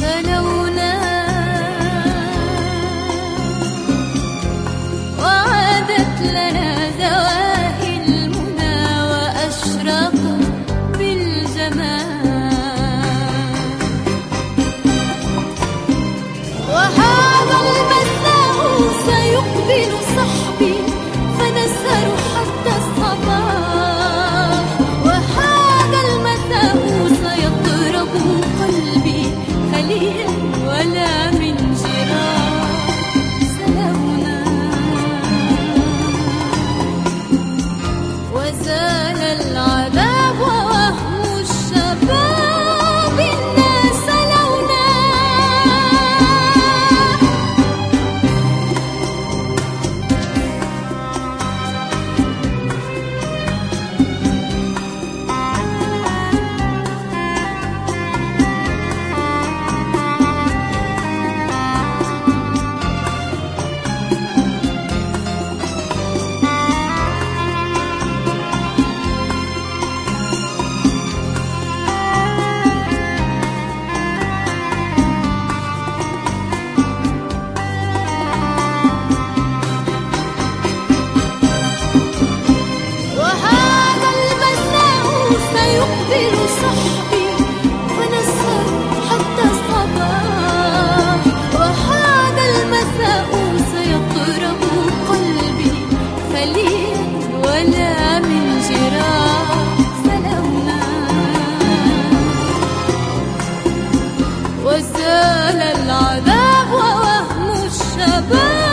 سلونا وعادت لنا زواهي المنى وأشرقت بالجمال، وهذا المساء سيقبل صحبي فنسهر حتى الصباح، وهذا المساء سيطرب قلبي خليا ولا من جراح. سلونا وزال العذاب ووهم الشباب الناس سلونا. يقبل صحبي فنسهر حتى الصباح، وهذا المساء سيطرب قلبي خليا ولا من جراح. سلونا وزال العذاب ووهم الشباب